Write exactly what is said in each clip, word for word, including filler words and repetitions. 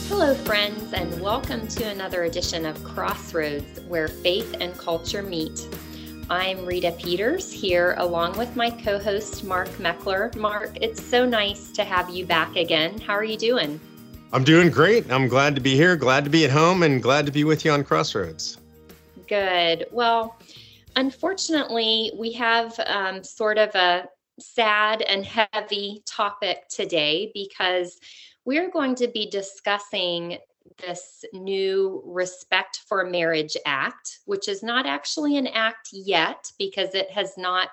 Hello, friends, and welcome to another edition of Crossroads, where faith and culture meet. I'm Rita Peters here along with my co-host, Mark Meckler. Mark, it's so nice to have you back again. How are you doing? I'm doing great. I'm glad to be here, glad to be at home, and glad to be with you on Crossroads. Good. Well, unfortunately, we have um, sort of a sad and heavy topic today because we're going to be discussing this new Respect for Marriage Act, which is not actually an act yet because it has not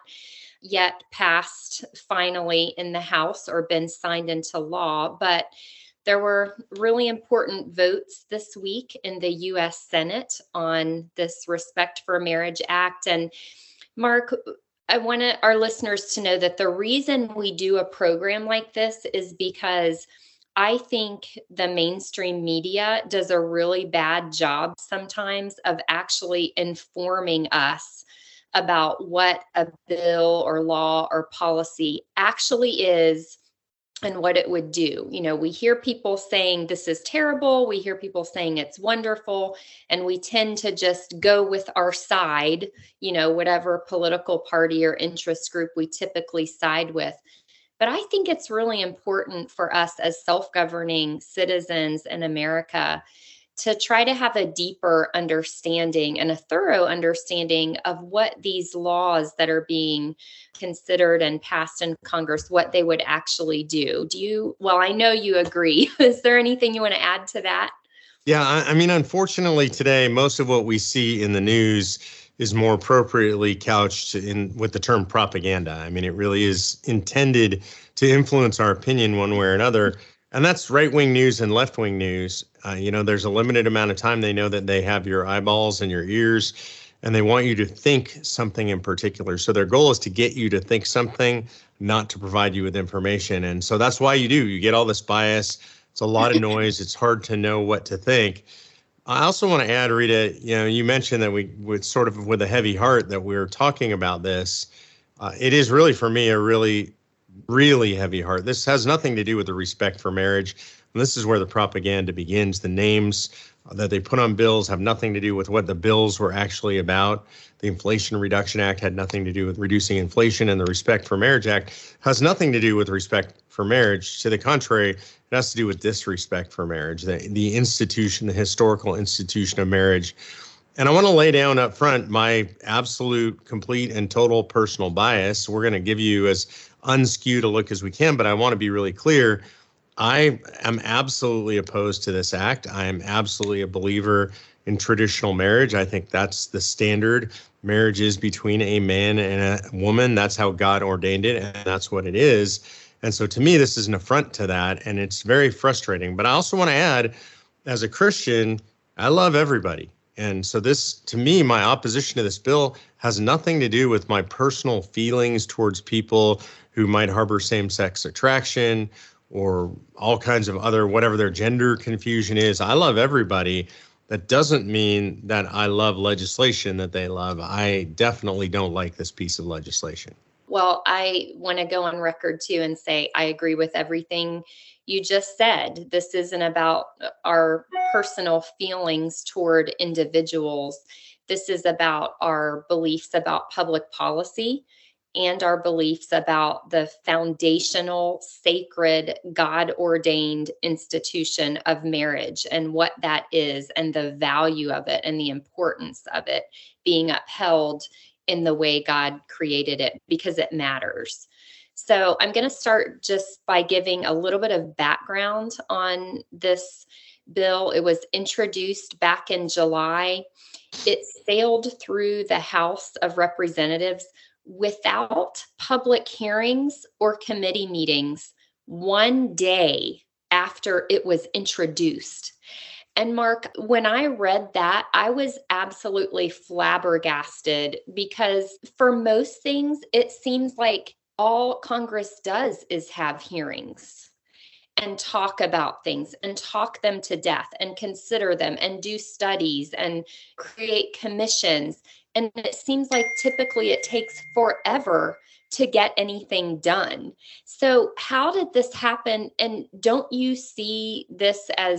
yet passed finally in the House or been signed into law. But there were really important votes this week in the U S Senate on this Respect for Marriage Act. And Mark, I want our listeners to know that the reason we do a program like this is because I think the mainstream media does a really bad job sometimes of actually informing us about what a bill or law or policy actually is and what it would do. You know, we hear people saying this is terrible. We hear people saying it's wonderful. And we tend to just go with our side, you know, whatever political party or interest group we typically side with. But I think it's really important for us as self-governing citizens in America to try to have a deeper understanding and a thorough understanding of what these laws that are being considered and passed in Congress, what they would actually do. Do you, well, I know you agree. Is there anything you want to add to that? Yeah, I, I mean, unfortunately today, most of what we see in the news is more appropriately couched in with the term propaganda. I mean, it really is intended to influence our opinion one way or another. And that's right-wing news and left-wing news. Uh, you know, there's a limited amount of time. They know that they have your eyeballs and your ears, and they want you to think something in particular. So their goal is to get you to think something, not to provide you with information. And so that's why you do. You get all this bias. It's a lot of noise. It's hard to know what to think. I also want to add, Rita, you know, you mentioned that we would sort of with a heavy heart that we're talking about this. Uh, it is really, for me, a really, really heavy heart. This has nothing to do with the Respect for Marriage. And this is where the propaganda begins. The names that they put on bills have nothing to do with what the bills were actually about. The Inflation Reduction Act had nothing to do with reducing inflation, and the Respect for Marriage Act has nothing to do with respect for marriage. To the contrary, it has to do with disrespect for marriage, the, the institution, the historical institution of marriage. And I want to lay down up front my absolute, complete, and total personal bias. We're going to give you as unskewed a look as we can, but I want to be really clear. I am absolutely opposed to this act. I am absolutely a believer in traditional marriage. I think that's the standard. Marriage is between a man and a woman. That's how God ordained it, and that's what it is. And so to me, this is an affront to that, and it's very frustrating. But I also want to add, as a Christian, I love everybody. And so this, to me, my opposition to this bill has nothing to do with my personal feelings towards people who might harbor same-sex attraction or all kinds of other, whatever their gender confusion is. I love everybody. That doesn't mean that I love legislation that they love. I definitely don't like this piece of legislation. Well, I want to go on record too and say I agree with everything you just said. This isn't about our personal feelings toward individuals. This is about our beliefs about public policy and our beliefs about the foundational, sacred, God-ordained institution of marriage and what that is and the value of it and the importance of it being upheld in the way God created it, because it matters. So I'm going to start just by giving a little bit of background on this bill. It was introduced back in July. It sailed through the House of Representatives without public hearings or committee meetings one day after it was introduced. And Mark, when I read that, I was absolutely flabbergasted because for most things, it seems like all Congress does is have hearings and talk about things and talk them to death and consider them and do studies and create commissions. And it seems like typically it takes forever to get anything done. So how did this happen? And don't you see this as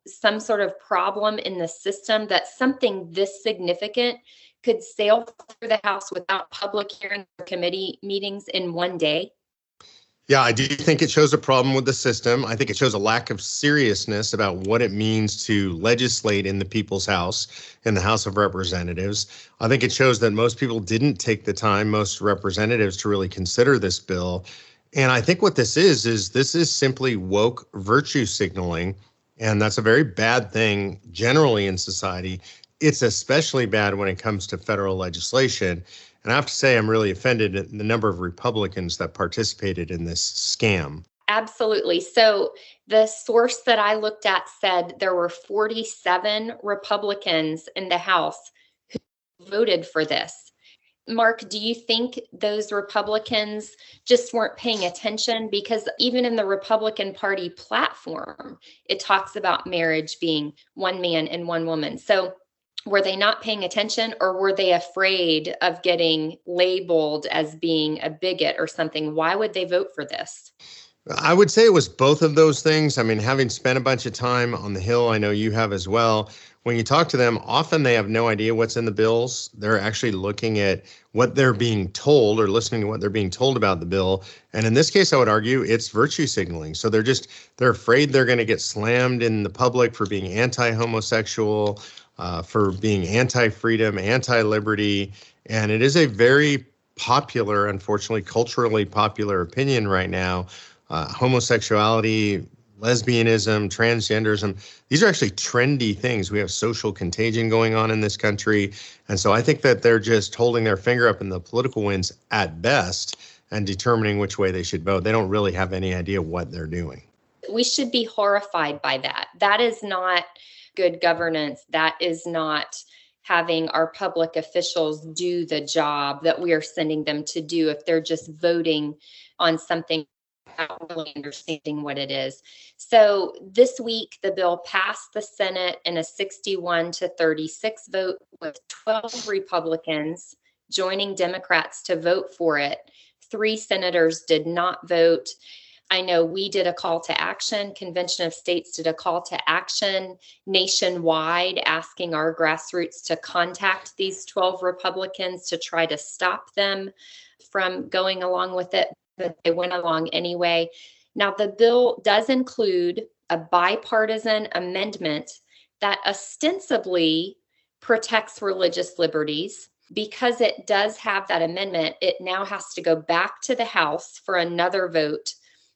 some sort of problem in the system that something this significant could sail through the House without public hearings or committee meetings in one day? Yeah, I do think it shows a problem with the system. I think it shows a lack of seriousness about what it means to legislate in the people's house, in the House of Representatives. I think it shows that most people didn't take the time, most representatives, to really consider this bill. And I think what this is, is this is simply woke virtue signaling. And that's a very bad thing generally in society. It's especially bad when it comes to federal legislation. And I have to say, I'm really offended at the number of Republicans that participated in this scam. Absolutely. So the source that I looked at said there were forty-seven Republicans in the House who voted for this. Mark, do you think those Republicans just weren't paying attention? Because even in the Republican Party platform, it talks about marriage being one man and one woman. So were they not paying attention, or were they afraid of getting labeled as being a bigot or something? Why would they vote for this? I would say it was both of those things. I mean, having spent a bunch of time on the Hill, I know you have as well. When you talk to them, often they have no idea what's in the bills. They're actually looking at what they're being told or listening to what they're being told about the bill. And in this case, I would argue it's virtue signaling. So they're just, they're afraid they're going to get slammed in the public for being anti-homosexual, uh, for being anti-freedom, anti-liberty. And it is a very popular, unfortunately, culturally popular opinion right now. Uh, homosexuality, lesbianism, transgenderism, these are actually trendy things. We have social contagion going on in this country. And so I think that they're just holding their finger up in the political winds at best and determining which way they should vote. They don't really have any idea what they're doing. We should be horrified by that. That is not good governance. That is not having our public officials do the job that we are sending them to do if they're just voting on something without really understanding what it is. So this week, the bill passed the Senate in a sixty-one to thirty-six vote, with twelve Republicans joining Democrats to vote for it. Three senators did not vote. I know we did a call to action. Convention of States did a call to action nationwide, asking our grassroots to contact these twelve Republicans to try to stop them from going along with it, but they went along anyway. Now, the bill does include a bipartisan amendment that ostensibly protects religious liberties. Because it does have that amendment, it now has to go back to the House for another vote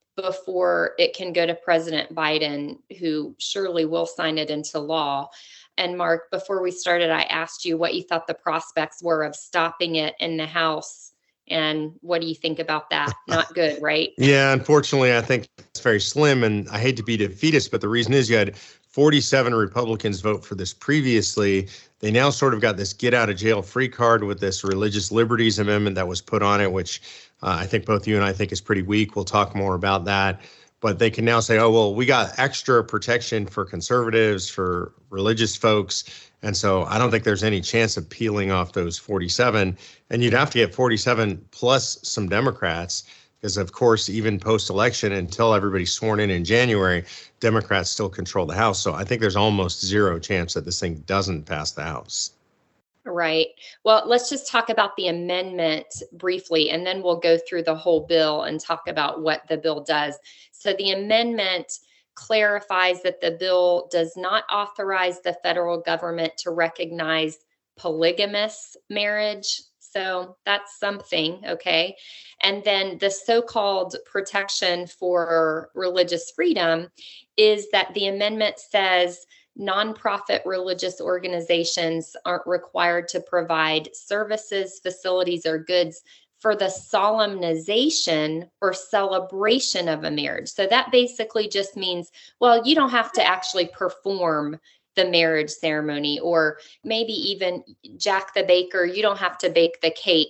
before it can go to President Biden, who surely will sign it into law. And Mark, before we started, I asked you what you thought the prospects were of stopping it in the House. And what do you think about that? Not good, right? Yeah, unfortunately, I think it's very slim. And I hate to be defeatist, but the reason is you had forty-seven Republicans vote for this previously. They now sort of got this get out of jail free card with this religious liberties amendment that was put on it, which uh, I think both you and I think is pretty weak. We'll talk more about that. But they can now say, oh, well, we got extra protection for conservatives, for religious folks. And so I don't think there's any chance of peeling off those forty-seven. And you'd have to get forty-seven plus some Democrats, because, of course, even post-election, until everybody's sworn in in January, Democrats still control the House. So I think there's almost zero chance that this thing doesn't pass the House. Right. Well, let's just talk about the amendment briefly, and then we'll go through the whole bill and talk about what the bill does. So the amendment clarifies that the bill does not authorize the federal government to recognize polygamous marriage. So that's something, okay? And then the so-called protection for religious freedom is that the amendment says nonprofit religious organizations aren't required to provide services, facilities, or goods for the solemnization or celebration of a marriage. So that basically just means, well, you don't have to actually perform the marriage ceremony, or maybe even Jack the Baker, you don't have to bake the cake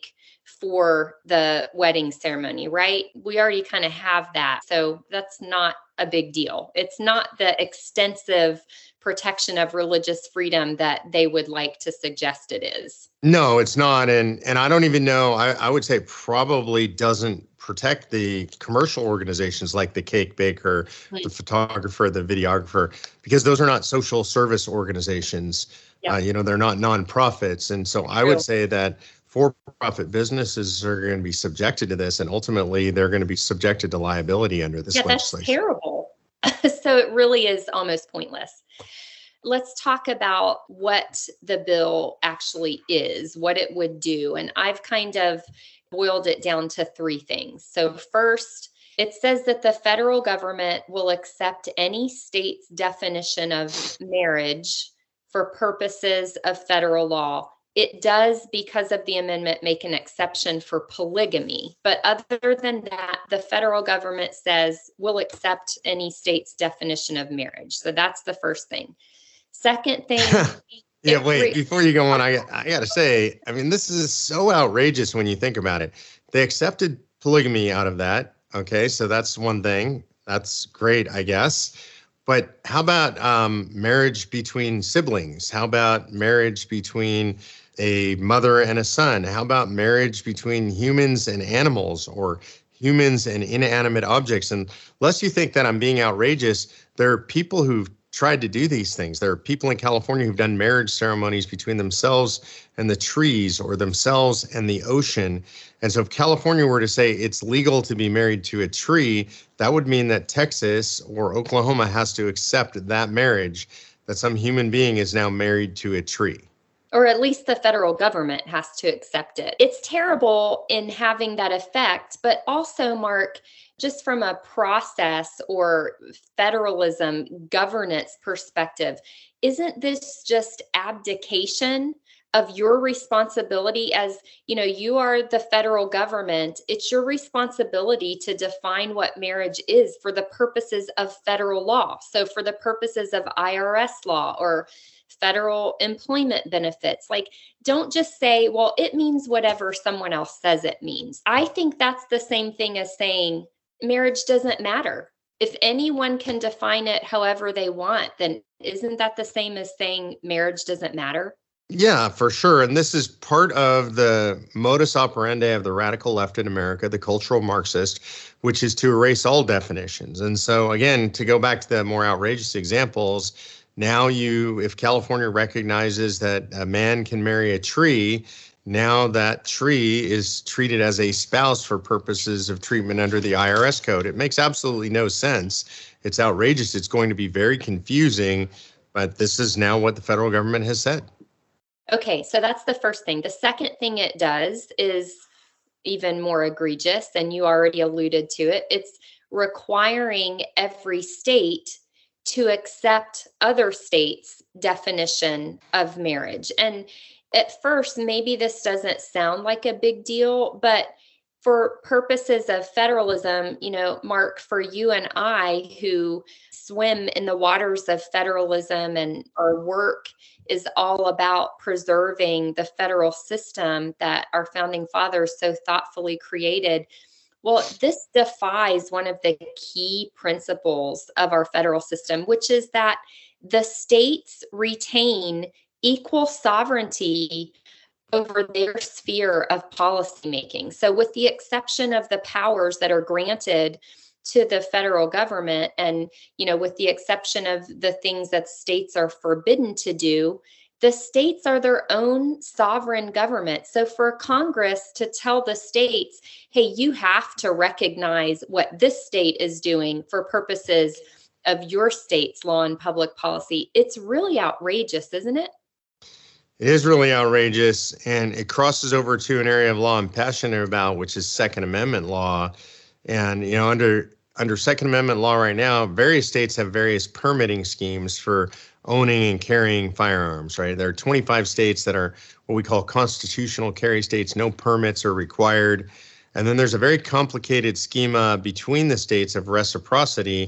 for the wedding ceremony, right? We already kind of have that. So that's not a big deal. It's not the extensive protection of religious freedom that they would like to suggest it is. No, it's not. And and I don't even know, I, I would say probably doesn't protect the commercial organizations like the cake baker, right, the photographer, the videographer, because those are not social service organizations. Yeah. Uh, you know, they're not nonprofits. And so True. I would say that for-profit businesses are going to be subjected to this, and ultimately they're going to be subjected to liability under this yeah, legislation. That's terrible. So it really is almost pointless. Let's talk about what the bill actually is, what it would do. And I've kind of boiled it down to three things. So first, it says that the federal government will accept any state's definition of marriage for purposes of federal law. It does, because of the amendment, make an exception for polygamy. But other than that, the federal government says we'll accept any state's definition of marriage. So that's the first thing. Second thing. yeah, wait, re- before you go on, I, I got to say, I mean, this is so outrageous when you think about it. They accepted polygamy out of that. Okay, so that's one thing. That's great, I guess. But how about um, marriage between siblings? How about marriage between a mother and a son? How about marriage between humans and animals, or humans and inanimate objects? And lest you think that I'm being outrageous, there are people who've tried to do these things. There are people in California who've done marriage ceremonies between themselves and the trees, or themselves and the ocean. And so if California were to say it's legal to be married to a tree, that would mean that Texas or Oklahoma has to accept that marriage, that some human being is now married to a tree. Or at least the federal government has to accept it. It's terrible in having that effect, but also, Mark, just from a process or federalism governance perspective, isn't this just abdication of your responsibility? As, you know, you are the federal government. It's your responsibility to define what marriage is for the purposes of federal law. So for the purposes of I R S law or federal employment benefits. Like, don't just say, well, it means whatever someone else says it means. I think that's the same thing as saying marriage doesn't matter. If anyone can define it however they want, then isn't that the same as saying marriage doesn't matter? Yeah, for sure. And this is part of the modus operandi of the radical left in America, the cultural Marxist, which is to erase all definitions. And so, again, to go back to the more outrageous examples, now you, if California recognizes that a man can marry a tree, now that tree is treated as a spouse for purposes of treatment under the I R S code. It makes absolutely no sense. It's outrageous. It's going to be very confusing, but this is now what the federal government has said. Okay, so that's the first thing. The second thing it does is even more egregious, and you already alluded to it. It's requiring every state to accept other states' definition of marriage. And at first, maybe this doesn't sound like a big deal, but for purposes of federalism, you know, Mark, for you and I who swim in the waters of federalism, and our work is all about preserving the federal system that our founding fathers so thoughtfully created. Well, this defies one of the key principles of our federal system, which is that the states retain equal sovereignty over their sphere of policymaking. So with the exception of the powers that are granted to the federal government, and, you know, with the exception of the things that states are forbidden to do, the states are their own sovereign government. So for Congress to tell the states, hey, you have to recognize what this state is doing for purposes of your state's law and public policy, it's really outrageous, isn't it? It is really outrageous, and it crosses over to an area of law I'm passionate about, which is Second Amendment law. And, you know, under under Second Amendment law right now, various states have various permitting schemes for owning and carrying firearms, right? There are twenty-five states that are what we call constitutional carry states. No permits are required. And then there's a very complicated schema between the states of reciprocity,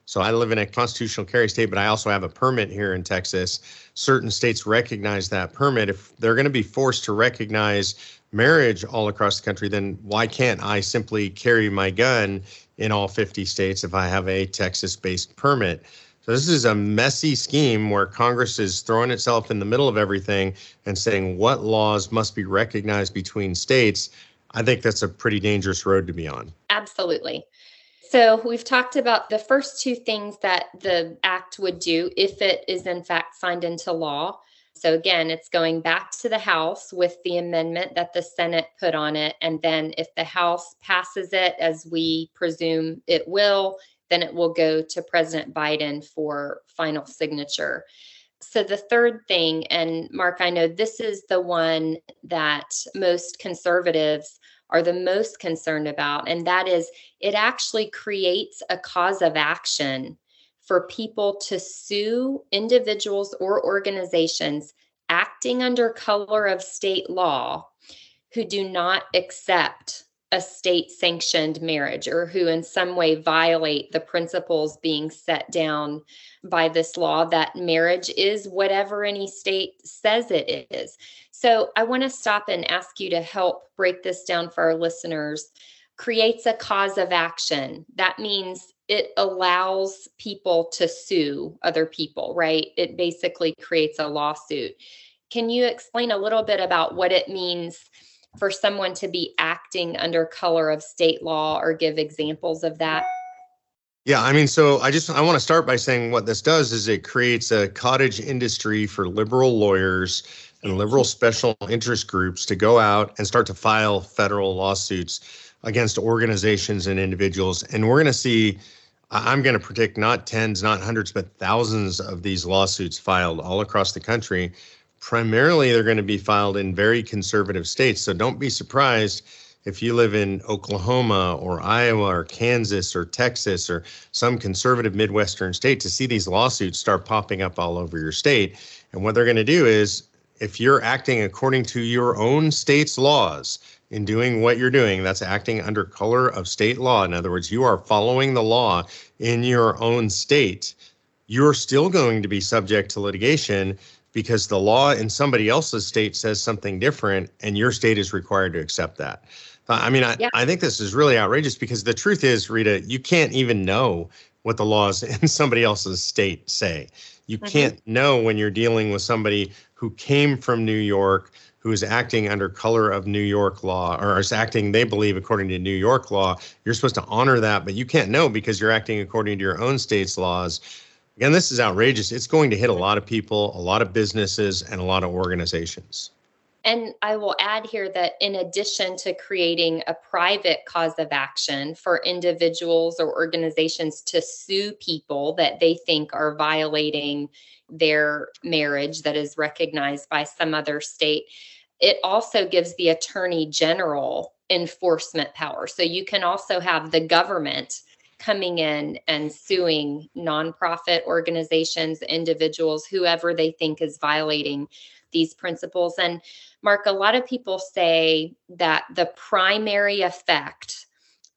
So I live in a constitutional carry state, but I also have a permit here in Texas. Certain states recognize that permit. If they're going to be forced to recognize marriage all across the country, then why can't I simply carry my gun in all fifty states if I have a Texas-based permit? So this is a messy scheme where Congress is throwing itself in the middle of everything and saying what laws must be recognized between states. I think that's a pretty dangerous road to be on. Absolutely. So we've talked about the first two things that the act would do if it is in fact signed into law. So again, it's going back to the House with the amendment that the Senate put on it. And then if the House passes it, as we presume it will, then it will go to President Biden for final signature. So the third thing, and Mark, I know this is the one that most conservatives are the most concerned about, and that is it actually creates a cause of action for people to sue individuals or organizations acting under color of state law who do not accept a state-sanctioned marriage or who in some way violate the principles being set down by this law that marriage is whatever any state says it is. So I want to stop and ask you to help break this down for our listeners. Creates a cause of action. That means it allows people to sue other people, right? It basically creates a lawsuit. Can you explain a little bit about what it means for someone to be acting under color of state law, or give examples of that? Yeah, I mean, so I just I want to start by saying what this does is it creates a cottage industry for liberal lawyers and liberal special interest groups to go out and start to file federal lawsuits against organizations and individuals. And we're going to see, I'm going to predict not tens, not hundreds, but thousands of these lawsuits filed all across the country. Primarily, they're going to be filed in very conservative states. So don't be surprised if you live in Oklahoma or Iowa or Kansas or Texas or some conservative Midwestern state to see these lawsuits start popping up all over your state. And what they're going to do is, if you're acting according to your own state's laws in doing what you're doing, that's acting under color of state law. In other words, you are following the law in your own state, you're still going to be subject to litigation because the law in somebody else's state says something different and your state is required to accept that. I mean, I, yeah. I think this is really outrageous because the truth is, Rita, you can't even know what the laws in somebody else's state say. You mm-hmm. can't know when you're dealing with somebody who came from New York, who is acting under color of New York law, or is acting, they believe, according to New York law. You're supposed to honor that, but you can't know because you're acting according to your own state's laws. Again, this is outrageous. It's going to hit a lot of people, a lot of businesses, and a lot of organizations. And I will add here that in addition to creating a private cause of action for individuals or organizations to sue people that they think are violating their marriage that is recognized by some other state, it also gives the Attorney General enforcement power. So you can also have the government coming in and suing nonprofit organizations, individuals, whoever they think is violating these principles. And Mark, a lot of people say that the primary effect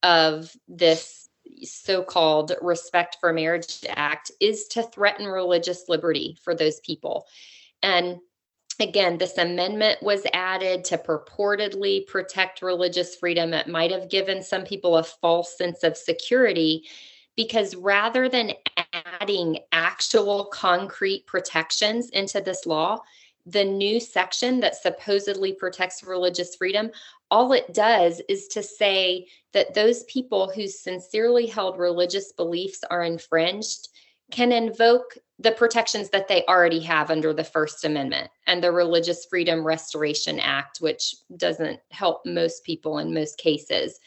of this so-called Respect for Marriage Act is to threaten religious liberty for those people. And again, this amendment was added to purportedly protect religious freedom. It might have given some people a false sense of security because rather than adding actual concrete protections into this law, the new section that supposedly protects religious freedom, all it does is to say that those people whose sincerely held religious beliefs are infringed can invoke the protections that they already have under the First Amendment and the Religious Freedom Restoration Act, which doesn't help most people in most cases.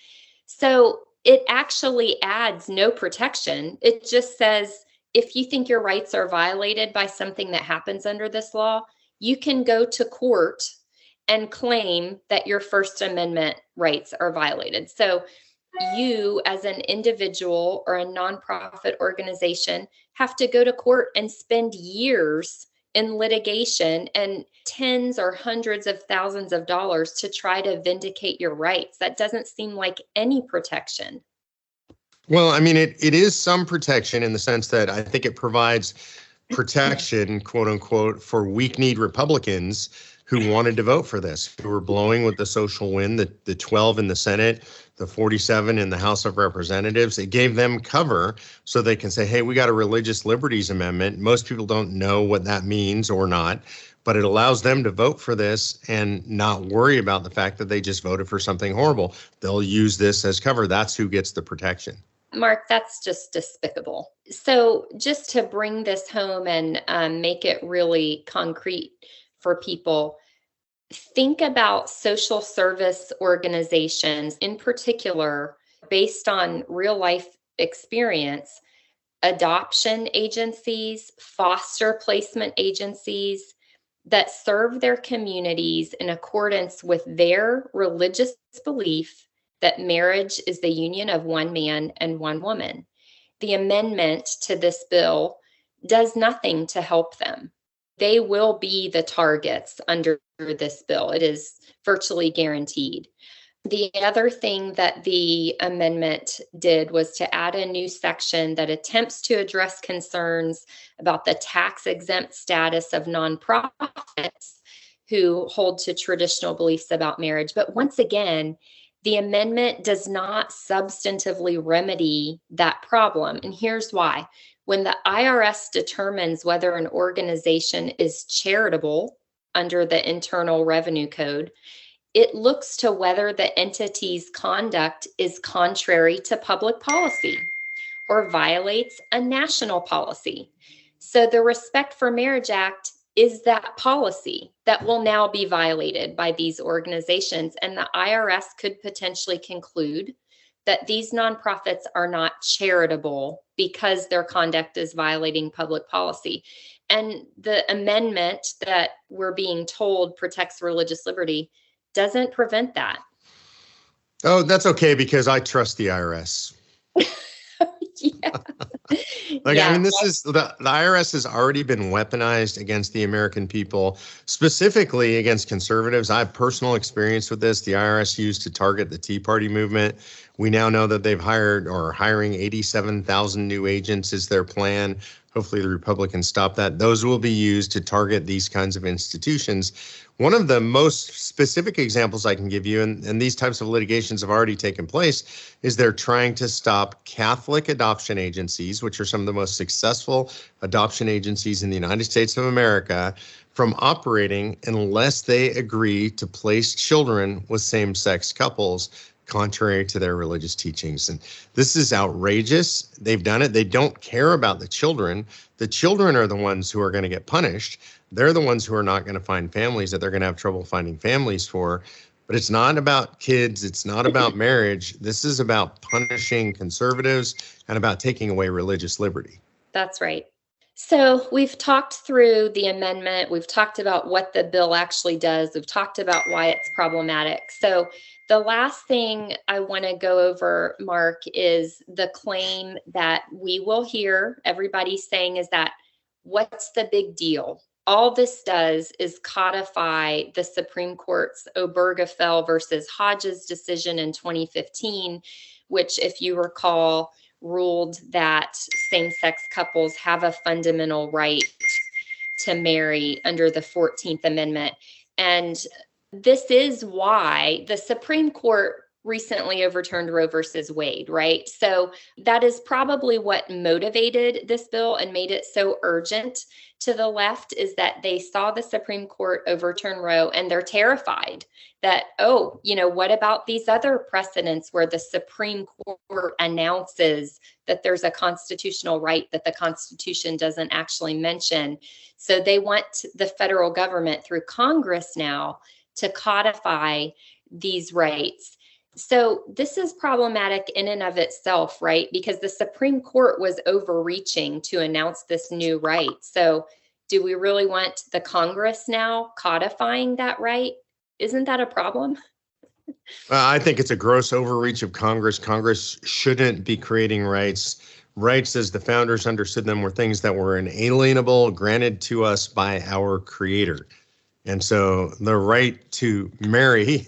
So it actually adds no protection. It just says, if you think your rights are violated by something that happens under this law, you can go to court and claim that your First Amendment rights are violated. So you, as an individual or a nonprofit organization, have to go to court and spend years in litigation and tens or hundreds of thousands of dollars to try to vindicate your rights. That doesn't seem like any protection. Well, I mean, it, it is some protection in the sense that I think it provides protection, quote unquote, for weak-kneed Republicans who wanted to vote for this, who were blowing with the social wind, the, the twelve in the Senate, the forty-seven in the House of Representatives. It gave them cover so they can say, hey, we got a religious liberties amendment. Most people don't know what that means or not, but it allows them to vote for this and not worry about the fact that they just voted for something horrible. They'll use this as cover. That's who gets the protection. Mark, that's just despicable. So just to bring this home and um, make it really concrete for people, think about social service organizations, in particular, based on real life experience, adoption agencies, foster placement agencies that serve their communities in accordance with their religious belief that marriage is the union of one man and one woman. The amendment to this bill does nothing to help them. They will be the targets under this bill. It is virtually guaranteed. The other thing that the amendment did was to add a new section that attempts to address concerns about the tax exempt status of nonprofits who hold to traditional beliefs about marriage. But once again, the amendment does not substantively remedy that problem. And here's why. When the I R S determines whether an organization is charitable under the Internal Revenue Code, it looks to whether the entity's conduct is contrary to public policy or violates a national policy. So the Respect for Marriage Act is that policy that will now be violated by these organizations. And the I R S could potentially conclude that these nonprofits are not charitable because their conduct is violating public policy. And the amendment that we're being told protects religious liberty doesn't prevent that. Oh, that's okay, because I trust the I R S. Yeah. Like, yeah. I mean, this is the, the I R S has already been weaponized against the American people, specifically against conservatives. I have personal experience with this. The I R S used to target the Tea Party movement. We now know that they've hired or are hiring eighty-seven thousand new agents is their plan. Hopefully the Republicans stop that. Those will be used to target these kinds of institutions. One of the most specific examples I can give you, and, and these types of litigations have already taken place, is they're trying to stop Catholic adoption agencies, which are some of the most successful adoption agencies in the United States of America, from operating unless they agree to place children with same-sex couples, contrary to their religious teachings. And this is outrageous. They've done it. They don't care about the children. The children are the ones who are going to get punished. They're the ones who are not going to find families that they're going to have trouble finding families for. But it's not about kids. It's not about marriage. This is about punishing conservatives and about taking away religious liberty. That's right. So we've talked through the amendment. We've talked about what the bill actually does. We've talked about why it's problematic. So the last thing I want to go over, Mark, is the claim that we will hear everybody saying is that, what's the big deal? All this does is codify the Supreme Court's Obergefell versus Hodges decision in twenty fifteen, which, if you recall, ruled that same-sex couples have a fundamental right to marry under the fourteenth Amendment. And this is why the Supreme Court recently overturned Roe versus Wade, right? So that is probably what motivated this bill and made it so urgent to the left, is that they saw the Supreme Court overturn Roe and they're terrified that, oh, you know, what about these other precedents where the Supreme Court announces that there's a constitutional right that the Constitution doesn't actually mention? So they want the federal government through Congress now to codify these rights. So this is problematic in and of itself, right? Because the Supreme Court was overreaching to announce this new right. So do we really want the Congress now codifying that right? Isn't that a problem? Uh, I think it's a gross overreach of Congress. Congress shouldn't be creating rights. Rights, as the founders understood them, were things that were inalienable, granted to us by our Creator. And so the right to marry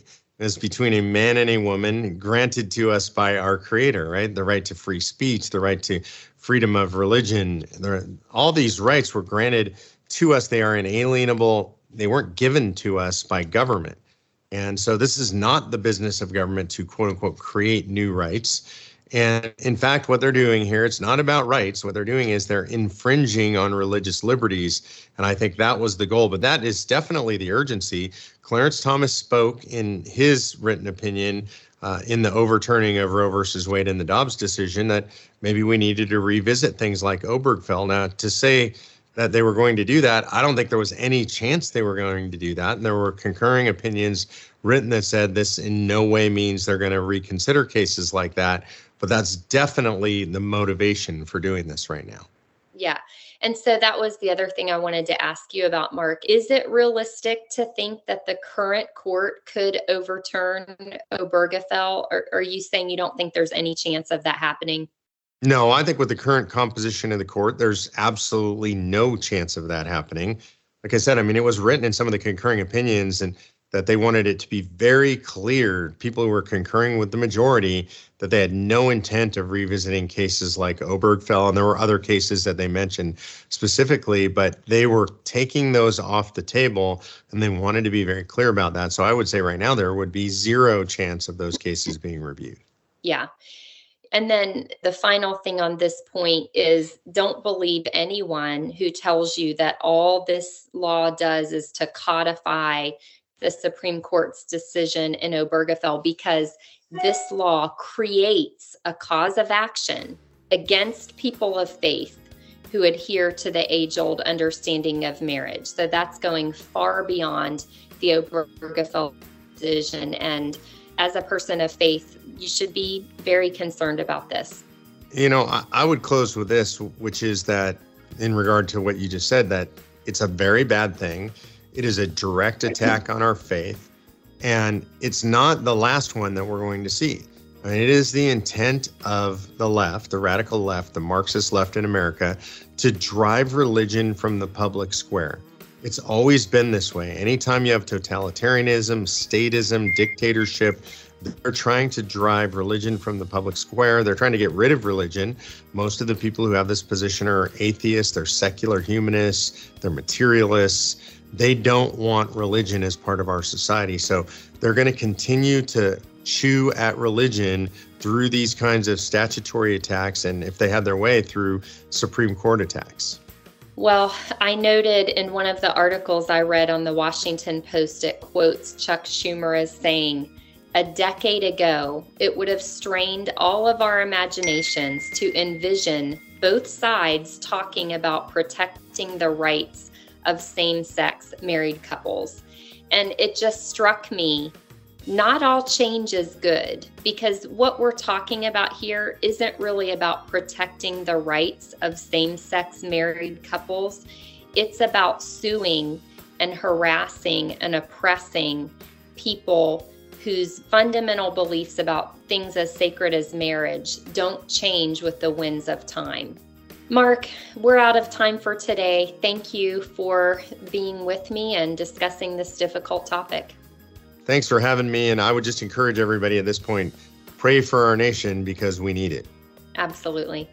is between a man and a woman granted to us by our Creator, right? The right to free speech, the right to freedom of religion. All these rights were granted to us. They are inalienable. They weren't given to us by government. And so this is not the business of government to, quote unquote, create new rights. And in fact, what they're doing here, it's not about rights. What they're doing is they're infringing on religious liberties. And I think that was the goal. But that is definitely the urgency. Clarence Thomas spoke in his written opinion uh, in the overturning of Roe versus Wade and the Dobbs decision that maybe we needed to revisit things like Obergefell. Now, to say that they were going to do that, I don't think there was any chance they were going to do that. And there were concurring opinions written that said this in no way means they're going to reconsider cases like that. But that's definitely the motivation for doing this right now. Yeah. And so that was the other thing I wanted to ask you about, Mark. Is it realistic to think that the current court could overturn Obergefell? Or, or are you saying you don't think there's any chance of that happening? No, I think with the current composition of the court, there's absolutely no chance of that happening. Like I said, I mean, it was written in some of the concurring opinions and that they wanted it to be very clear, people who were concurring with the majority, that they had no intent of revisiting cases like Obergefell. And there were other cases that they mentioned specifically, but they were taking those off the table and they wanted to be very clear about that. So I would say right now there would be zero chance of those cases being reviewed. Yeah. And then the final thing on this point is don't believe anyone who tells you that all this law does is to codify the Supreme Court's decision in Obergefell, because this law creates a cause of action against people of faith who adhere to the age-old understanding of marriage. So that's going far beyond the Obergefell decision. And as a person of faith, you should be very concerned about this. You know, I, I would close with this, which is that in regard to what you just said, that it's a very bad thing. It is a direct attack on our faith, and it's not the last one that we're going to see. I mean, it is the intent of the left, the radical left, the Marxist left in America, to drive religion from the public square. It's always been this way. Anytime you have totalitarianism, statism, dictatorship, they're trying to drive religion from the public square. They're trying to get rid of religion. Most of the people who have this position are atheists, they're secular humanists, they're materialists. They don't want religion as part of our society. So they're going to continue to chew at religion through these kinds of statutory attacks, and if they have their way, through Supreme Court attacks. Well, I noted in one of the articles I read on the Washington Post, it quotes Chuck Schumer as saying, "A decade ago, it would have strained all of our imaginations to envision both sides talking about protecting the rights of same-sex married couples." And it just struck me, not all change is good, because what we're talking about here isn't really about protecting the rights of same-sex married couples. It's about suing and harassing and oppressing people whose fundamental beliefs about things as sacred as marriage don't change with the winds of time. Mark, we're out of time for today. Thank you for being with me and discussing this difficult topic. Thanks for having me. And I would just encourage everybody at this point, pray for our nation because we need it. Absolutely.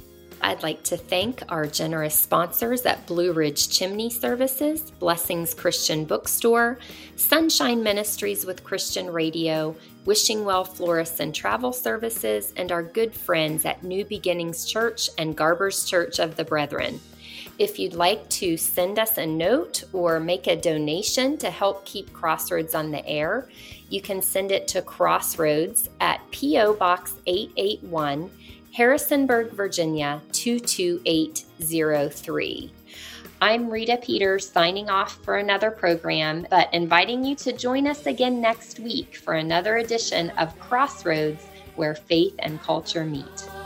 I'd like to thank our generous sponsors at Blue Ridge Chimney Services, Blessings Christian Bookstore, Sunshine Ministries with Christian Radio, Wishing Well Florists and Travel Services, and our good friends at New Beginnings Church and Garber's Church of the Brethren. If you'd like to send us a note or make a donation to help keep Crossroads on the air, you can send it to Crossroads at P O Box eight eighty-one, Harrisonburg, Virginia two two eight zero three. I'm Rita Peters signing off for another program, but inviting you to join us again next week for another edition of Crossroads, where faith and culture meet.